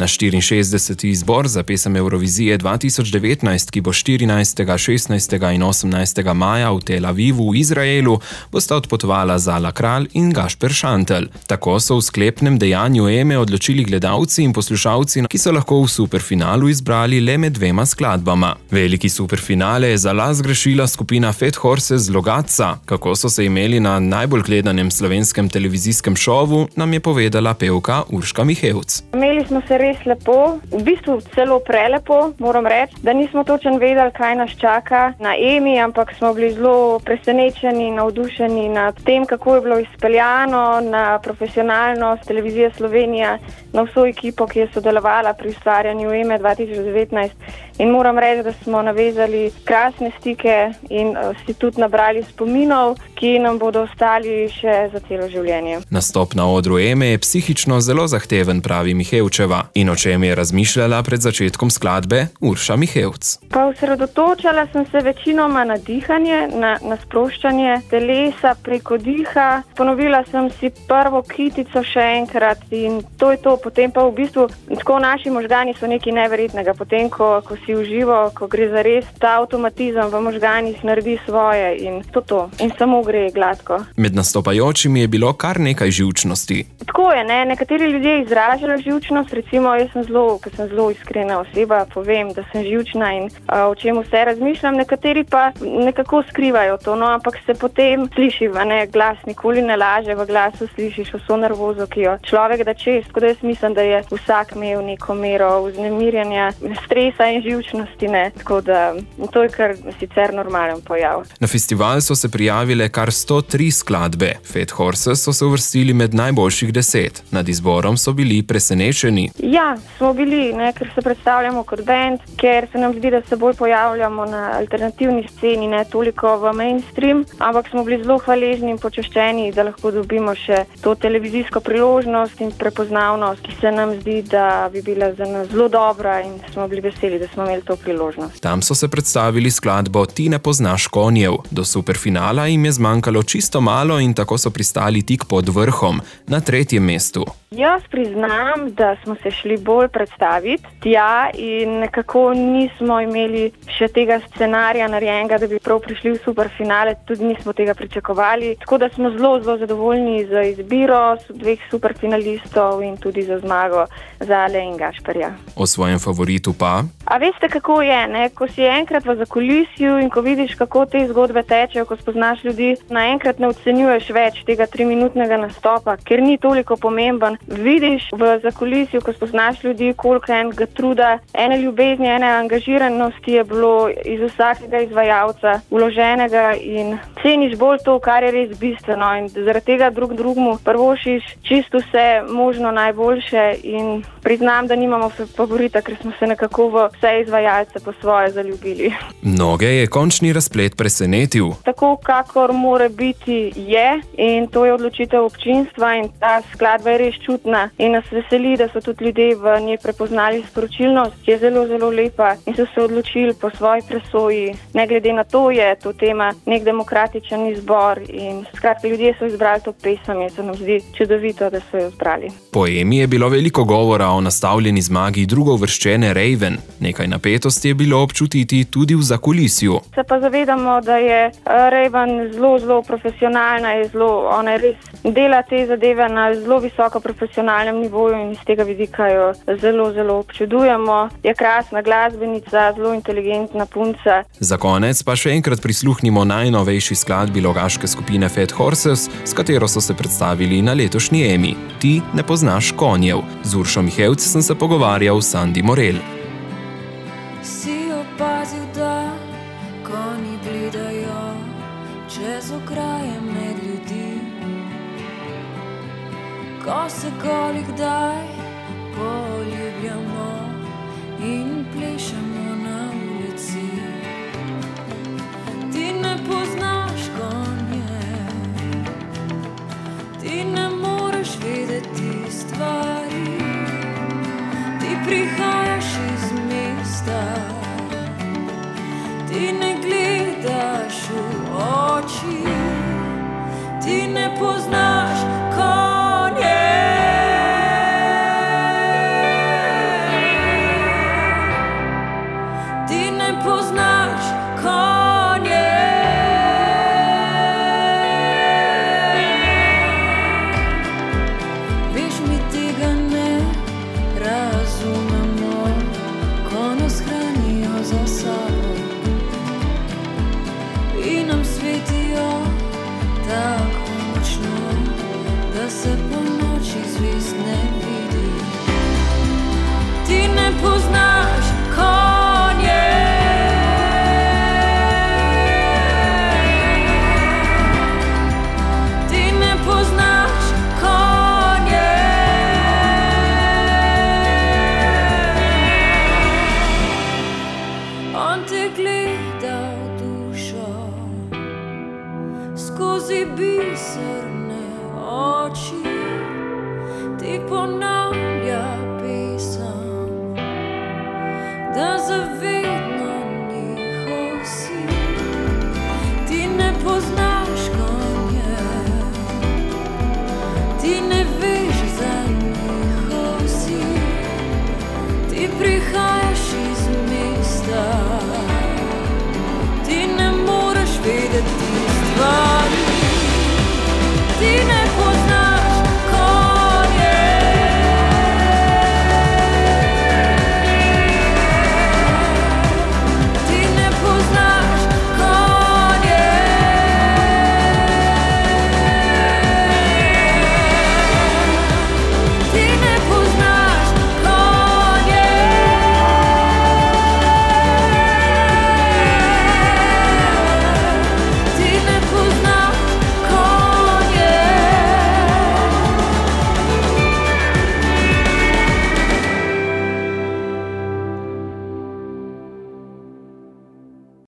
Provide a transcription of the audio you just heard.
Na 64. izbor za pesem Eurovizije 2019, ki bo 14., 16. in 18. maja v Tel Avivu v Izraelu, bosta odpotovala Zala Kralj in Gašper Šantl. Tako so v sklepnem dejanju EME odločili gledalci in poslušalci, ki so lahko v superfinalu izbrali le med dvema skladbama. Veliki superfinale je za las grešila skupina Fat Horses z Logatca. Kako so se imeli na najbolj gledanem slovenskem televizijskem šovu, nam je povedala pevka Urška Mihevc. Imeli smo se res lepo, v bistvu celo prelepo, moram reči, da nismo točno vedeli, kaj nas čaka na EMI, ampak smo bili zelo presenečeni, navdušeni nad tem, kako je bilo izpeljano, na profesionalnost televizije Slovenija, na vso ekipo, ki je sodelovala pri ustvarjanju EME 2019. In moram reči, da smo navezali krasne stike in si tudi nabrali spominov, ki nam bodo ostali še za celo življenje. Nastop na odru EME je psihično zelo zahteven, pravi Mihevčeva. In o čem je razmišljala pred začetkom skladbe Urša Mihevc. Pa osredotočala sem se večinoma na dihanje, na sproščanje telesa preko diha. Ponovila sem si prvo kitico še enkrat in to je to. Potem pa v bistvu tako naši možgani so nekaj neverjetnega. Potem, ko si uživo, ko gre za res, ta avtomatizem v možganih naredi svoje in to. In samo gre gladko. Med nastopajočimi je bilo kar nekaj živčnosti. Tako je, ne? Nekateri ljudje izražajo živčnost, recimo jaz sem zelo iskrena oseba, povem, da sem živčna in o čem vse razmišljam, nekateri pa nekako skrivajo to, no, ampak se potem sliši, glas nikoli ne laže, v glasu slišiš vso nervozo, ki jo človek da čez, tako da jaz mislim, da je vsak imel neko mero vznemirjanja, stresa in živčnosti, ne, tako da to je kar sicer normalen pojav. Na festival so se prijavile kar 103 skladbe. Fat Horses so se uvrstili med najboljših 10. Nad izborom so bili presenečeni. Ja, smo bili, ker se predstavljamo kot band, ker se nam zdi, da se bolj pojavljamo na alternativni sceni, ne toliko v mainstream, ampak smo bili zelo hvaležni in počaščeni, da lahko dobimo še to televizijsko priložnost in prepoznavnost, ki se nam zdi, da bi bila za nas zelo dobra in smo bili veseli, da smo imeli to priložnost. Tam so se predstavili skladbo Ti ne poznaš konjev. Do superfinala jim je zmanjkalo čisto malo in tako so pristali tik pod vrhom, na 3. mestu. Jaz priznam, da smo se šli bolj predstaviti tja in nekako nismo imeli še tega scenarija narejenega, da bi prav prišli v superfinale, tudi nismo tega pričakovali. Tako da smo zelo zadovoljni z izbiro dveh superfinalistov in tudi za zmago Zale in Gašperja. O svojem favoritu pa? A veste, kako je, ne? Ko si enkrat v zakulisju in ko vidiš, kako te zgodbe tečejo, ko spoznaš ljudi, naenkrat ne ocenjuješ več tega 3-minutnega nastopa, ker ni toliko pomemben. Vidiš v zakulisju, ko spoznaš ljudi, koliko enega truda, ene ljubezni, ene angažiranosti je bilo iz vsakega izvajalca vloženega in ceniš bolj to, kar je res bistveno in zaradi tega drugemu prvošiš čisto vse možno najboljše in priznam, da nimamo favorita, ker smo se nekako v vse izvajalce po svoje zaljubili. Mnoge je končni razplet presenetil. Tako, kakor mora biti je in to je odločitev občinstva in ta skladba je res čutna in nas veseli, da so tudi ljudje v njej prepoznali sporočilnost, ki je zelo, zelo lepa in so se odločili po svoji presoji. Ne glede na to je to tema nek demokratičen izbor in skratka ljudje so izbrali to pesem in se nam zdi čudovito, da so jo izbrali. Po EMI je bilo veliko govora o nastavljeni zmagi drugovvrščene Raven. Nekaj napetosti je bilo občutiti tudi v zakulisju. Se pa zavedamo, da je Raven zelo, zelo profesionalna, ona res dela te zadeve na zelo visoko profesionalnem nivoju in iz tega vidika jo zelo, zelo občudujemo. Je krasna glasbenica, zelo inteligentna punca. Za konec pa še enkrat prisluhnimo najnovejši skladbi logaške skupine Fat Horses, s katero so se predstavili na letošnji EMI. Ti ne poznaš konjev. Z Uršo Mihevc sem se pogovarjal s Sandi Morel. Si opazil, da konji gledajo čez okraje med ljudi, ko se koli kdaj poljubljamo in plešemo na ulici. Ti ne poznaš konje, ti ne moreš vedeti stvari, ti prihajaš iz mesta, ti ne gledaš v oči, ti ne poznaš konje. poznaš konje. Ti ne poznaš konje. On te gleda v dušo skozi biserne oči, ti ponavlja pesem, da zavedno njihov si. Ti ne poznaš konje, ti ne veš za njihov si. Ti prihajaš iz mesta